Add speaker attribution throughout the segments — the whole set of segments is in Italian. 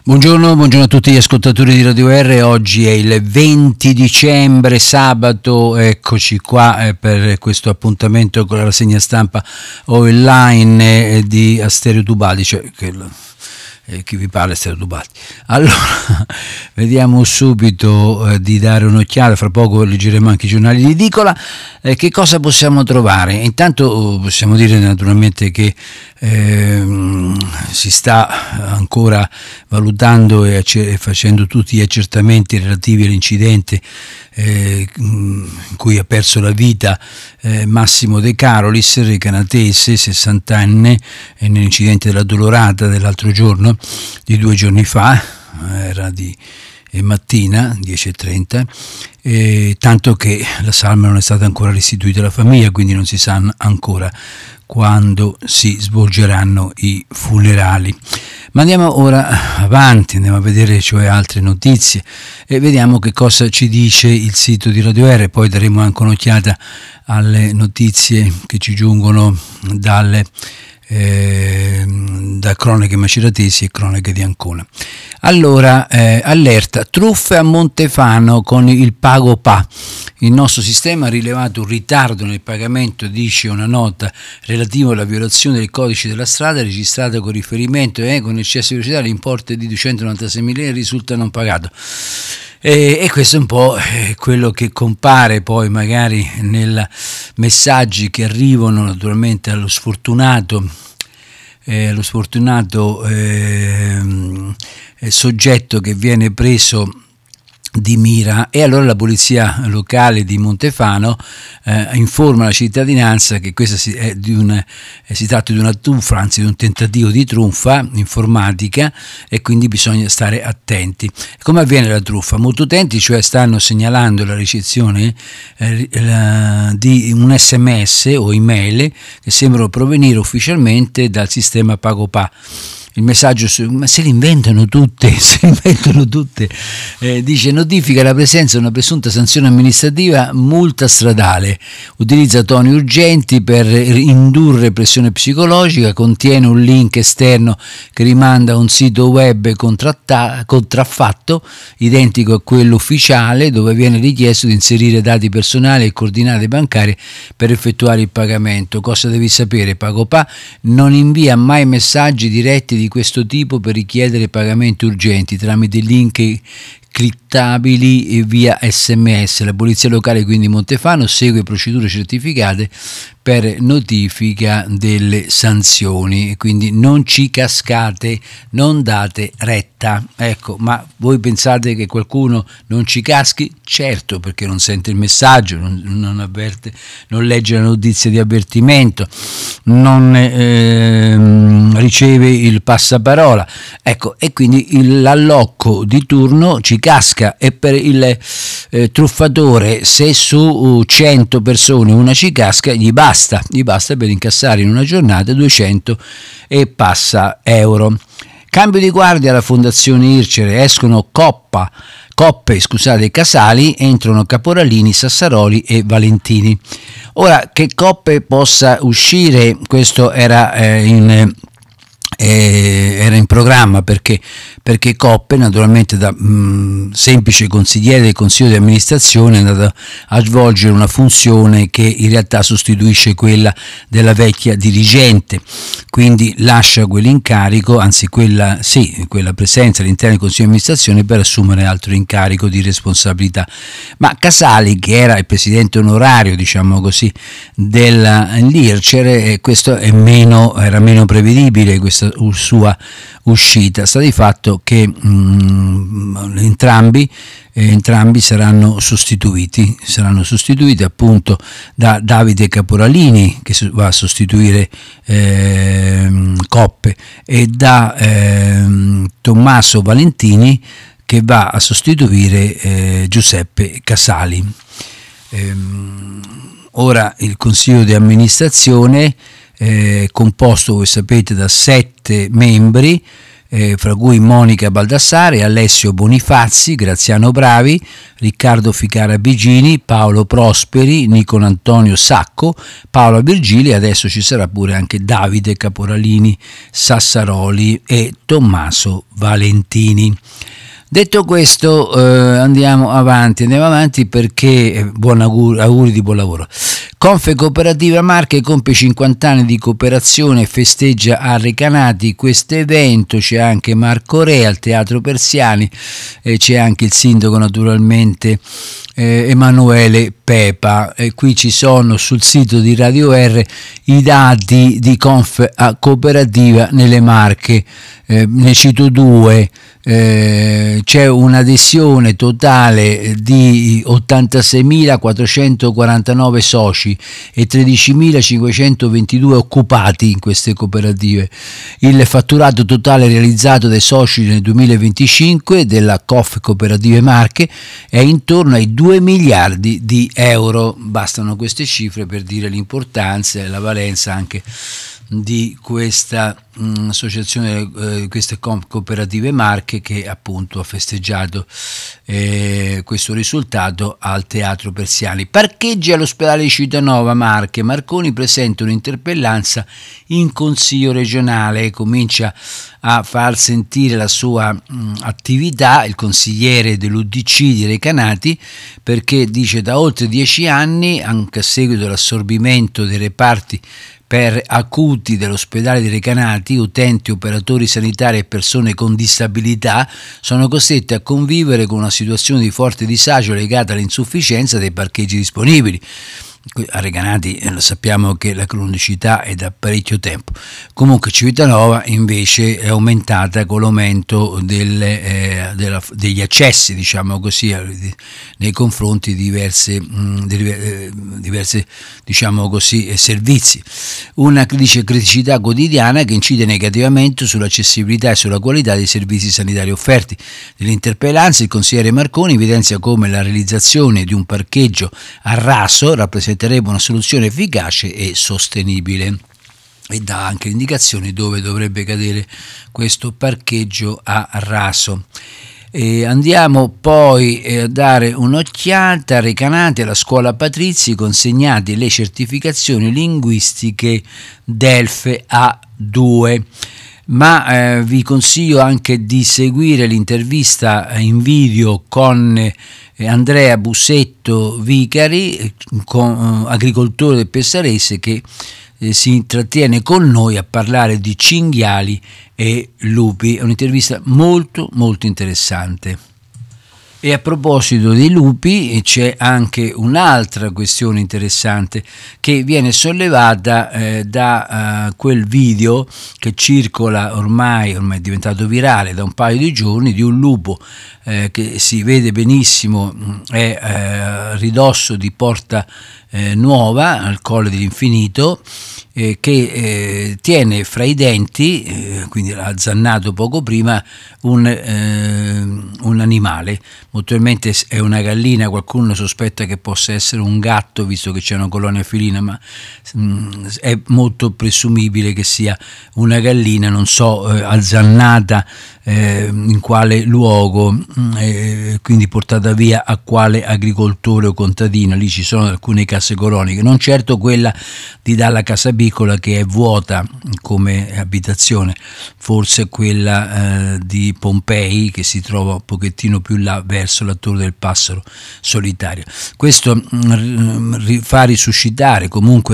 Speaker 1: Buongiorno a tutti gli ascoltatori di Radio R. Oggi è il 20 dicembre, sabato, eccoci qua per questo appuntamento con la rassegna stampa online di Asterio Tubati, cioè chi vi parla è Asterio Tubati. Allora, vediamo subito di dare un'occhiata, fra poco leggeremo anche i giornali di edicola. Che cosa possiamo trovare? Intanto possiamo dire naturalmente che si sta ancora valutando e facendo tutti gli accertamenti relativi all'incidente in cui ha perso la vita Massimo De Carolis, recanatese, 60enne, nell'incidente della Dolorata dell'altro giorno, di 2 giorni fa, era di mattina 10:30, tanto che la salma non è stata ancora restituita alla famiglia, quindi non si sa ancora quando si svolgeranno i funerali. Ma andiamo ora avanti, andiamo a vedere cioè altre notizie e vediamo che cosa ci dice il sito di Radio R. Poi daremo anche un'occhiata alle notizie che ci giungono da cronache maceratesi e cronache di Ancona. Allora, allerta, truffe a Montefano con il PagoPA. Il nostro sistema ha rilevato un ritardo nel pagamento, dice una nota relativa alla violazione del codice della strada registrata con riferimento con eccesso di velocità. L'importo di 296.000 euro risulta non pagato. E questo è un po' quello che compare poi magari nei messaggi che arrivano naturalmente allo sfortunato soggetto che viene preso di mira, e allora la polizia locale di Montefano informa la cittadinanza che questa si tratta di una truffa, anzi di un tentativo di truffa informatica, e quindi bisogna stare attenti. Come avviene la truffa? Molti utenti cioè stanno segnalando la ricezione di un SMS o email che sembrano provenire ufficialmente dal sistema PagoPA. Il messaggio, ma se le inventano tutte, dice: notifica la presenza di una presunta sanzione amministrativa, multa stradale, utilizza toni urgenti per indurre pressione psicologica, contiene un link esterno che rimanda a un sito web contraffatto, identico a quello ufficiale, dove viene richiesto di inserire dati personali e coordinate bancarie per effettuare il pagamento. Cosa devi sapere? PagoPA non invia mai messaggi diretti di questo tipo per richiedere pagamenti urgenti tramite link clictabili via SMS. La polizia locale quindi Montefano segue procedure certificate per notifica delle sanzioni, quindi non ci cascate, non date retta. Ecco, ma voi pensate che qualcuno non ci caschi? Certo, perché non sente il messaggio, non avverte, non legge la notizia di avvertimento, non riceve il passaparola, ecco, e quindi l'allocco di turno ci casca. E per il truffatore, se su 100 persone una ci casca, gli basta per incassare in una giornata 200 e passa euro. Cambio di guardia alla Fondazione Ircere, escono coppe, Casali, entrano Caporalini, Sassaroli e Valentini. Ora, che coppe possa uscire, questo era in programma, perché Coppe, naturalmente da semplice consigliere del consiglio di amministrazione, è andato a svolgere una funzione che in realtà sostituisce quella della vecchia dirigente, quindi lascia quell'incarico, anzi quella presenza all'interno del consiglio di amministrazione, per assumere altro incarico di responsabilità. Ma Casali, che era il presidente onorario, diciamo così, dell'Ircere, questo era meno prevedibile, questa sua uscita. Sta di fatto che entrambi saranno sostituiti appunto da Davide Caporalini, che va a sostituire Coppe, e da Tommaso Valentini, che va a sostituire Giuseppe Casali. Ora il consiglio di amministrazione composto, voi sapete, da 7 membri, fra cui Monica Baldassare, Alessio Bonifazzi, Graziano Bravi, Riccardo Ficara Bigini, Paolo Prosperi, Nicola Antonio Sacco, Paola Virgili, e adesso ci sarà pure anche Davide Caporalini Sassaroli e Tommaso Valentini. Detto questo, andiamo avanti perché auguri di buon lavoro. Confecooperativa Marche compie 50 anni di cooperazione e festeggia a Recanati questo evento. C'è anche Marco Re al Teatro Persiani e c'è anche il sindaco naturalmente Emanuele Pepa, e qui ci sono sul sito di Radio R i dati di Confecooperativa nelle Marche, ne cito due. C'è un'adesione totale di 86.449 soci e 13.522 occupati in queste cooperative. Il fatturato totale realizzato dai soci nel 2025 della Confecooperative Marche è intorno ai 2 miliardi di euro. Bastano queste cifre per dire l'importanza e la valenza anche di questa associazione, queste cooperative Marche, che appunto ha festeggiato questo risultato al Teatro Persiani. Parcheggi all'ospedale di Civitanova Marche. Marconi presenta un'interpellanza in Consiglio regionale, comincia a far sentire la sua attività il consigliere dell'UDC di Recanati, perché dice da oltre 10 anni, anche a seguito dell'assorbimento dei reparti per acuti dell'ospedale di Recanati, utenti, operatori sanitari e persone con disabilità sono costretti a convivere con una situazione di forte disagio legata all'insufficienza dei parcheggi disponibili. A Recanati sappiamo che la cronicità è da parecchio tempo. Comunque Civitanova invece è aumentata con l'aumento degli accessi, diciamo così, nei confronti di diverse diciamo così, servizi. Una criticità quotidiana che incide negativamente sull'accessibilità e sulla qualità dei servizi sanitari offerti. Nell'interpellanza il consigliere Marconi evidenzia come la realizzazione di un parcheggio a raso rappresenterebbe una soluzione efficace e sostenibile, e dà anche indicazioni dove dovrebbe cadere questo parcheggio a raso. Andiamo poi a dare un'occhiata a Recanati, alla scuola Patrizi, consegnate le certificazioni linguistiche DELF A2. Ma vi consiglio anche di seguire l'intervista in video con Andrea Busetto Vicari, agricoltore del Pesarese, che si intrattiene con noi a parlare di cinghiali e lupi. È un'intervista molto molto interessante. E a proposito dei lupi c'è anche un'altra questione interessante che viene sollevata da quel video che circola ormai è diventato virale da un paio di giorni, di un lupo che si vede benissimo, è a ridosso di Porta Nuova al Colle dell'Infinito, che tiene fra i denti, quindi ha zannato poco prima, un animale. Molto probabilmente è una gallina, qualcuno sospetta che possa essere un gatto visto che c'è una colonia felina, ma è molto presumibile che sia una gallina, non so azzannata in quale luogo, quindi portata via a quale agricoltore o contadino. Lì ci sono alcune case coloniche, non certo quella di Dalla Casabicola, che è vuota come abitazione, forse quella di Pompei, che si trova un pochettino più là verso la Torre del Passero solitario. Questo fa risuscitare, comunque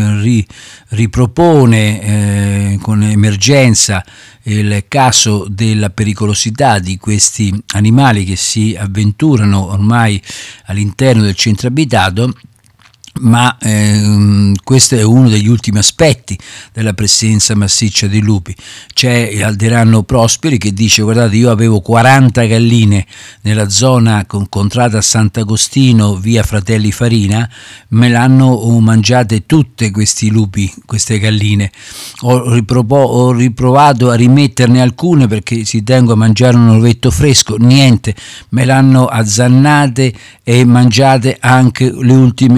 Speaker 1: ripropone con emergenza il caso della pericolosità di questi animali che si avventurano ormai all'interno del centro abitato. Ma questo è uno degli ultimi aspetti della presenza massiccia dei lupi. C'è Alderano Prosperi che dice: guardate, io avevo 40 galline nella zona contrada a Sant'Agostino via Fratelli Farina, me l'hanno mangiate tutte questi lupi, queste galline. Ho riprovato a rimetterne alcune perché ci tengo a mangiare un ovetto fresco, niente, me l'hanno azzannate e mangiate anche le ultime che ho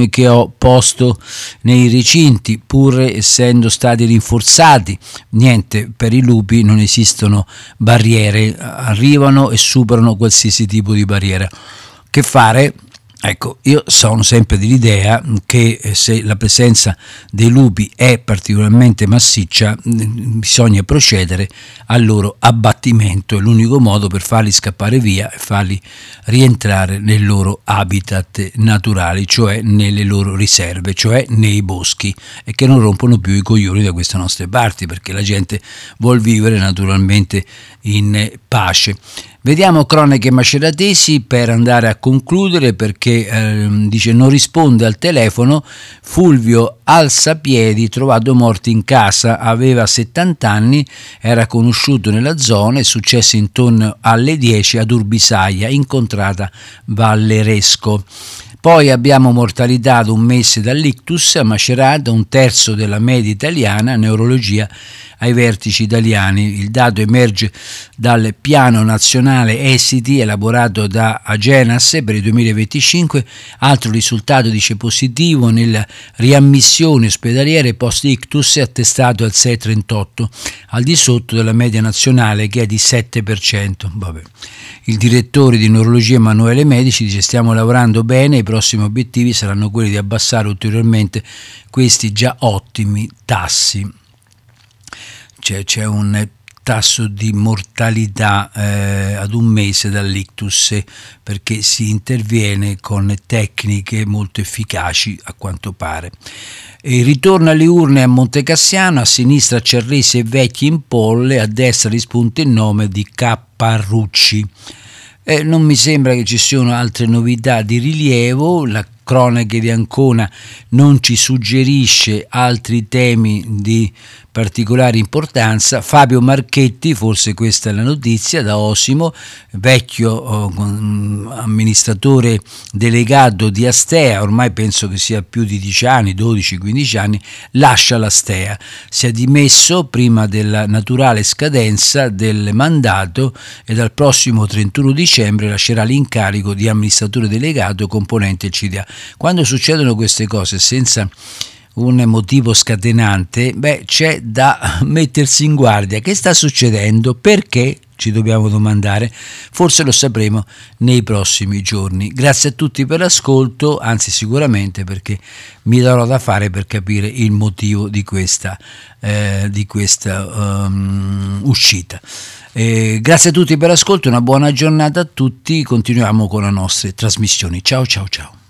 Speaker 1: posto nei recinti, pur essendo stati rinforzati. Niente, per i lupi non esistono barriere, arrivano e superano qualsiasi tipo di barriera. Che fare? Ecco, io sono sempre dell'idea che se la presenza dei lupi è particolarmente massiccia, bisogna procedere al loro abbattimento. È l'unico modo per farli scappare via e farli rientrare nel loro habitat naturali, cioè nelle loro riserve, cioè nei boschi, e che non rompono più i coglioni da queste nostre parti, perché la gente vuol vivere naturalmente in pace. Vediamo cronache maceratesi per andare a concludere, perché dice non risponde al telefono Fulvio Alzapiedi, trovato morto in casa, aveva 70 anni, era conosciuto nella zona, è successo intorno alle 10 ad Urbisaia, incontrata Valleresco. Poi abbiamo mortalità ad un mese dall'ictus a Macerata, un terzo della media italiana, neurologia ai vertici italiani. Il dato emerge dal piano nazionale esiti elaborato da Agenas per il 2025, altro risultato dice positivo nella riammissione ospedaliere post-ictus è attestato al 6,38, al di sotto della media nazionale che è di 7%. Vabbè. Il direttore di neurologia Emanuele Medici dice stiamo lavorando bene, i prossimi obiettivi saranno quelli di abbassare ulteriormente questi già ottimi tassi. C'è un tasso di mortalità ad un mese dall'ictus, perché si interviene con tecniche molto efficaci a quanto pare. E ritorno alle urne a Montecassiano, a sinistra Cerresi e Vecchi in Polle, a destra rispunta il nome di Capparrucci. Non mi sembra che ci siano altre novità di rilievo, la cronaca di Ancona non ci suggerisce altri temi di particolare importanza. Fabio Marchetti, forse questa è la notizia, da Osimo, vecchio amministratore delegato di Astea, ormai penso che sia più di 10 anni, 12-15 anni, lascia l'Astea, si è dimesso prima della naturale scadenza del mandato e dal prossimo 31 dicembre lascerà l'incarico di amministratore delegato componente il CDA. Quando succedono queste cose senza un motivo scatenante, c'è da mettersi in guardia. Che sta succedendo? Perché? Ci dobbiamo domandare, forse lo sapremo nei prossimi giorni. Grazie a tutti per l'ascolto, anzi sicuramente, perché mi darò da fare per capire il motivo di questa uscita. Grazie a tutti per l'ascolto, una buona giornata a tutti, continuiamo con le nostre trasmissioni. Ciao ciao ciao.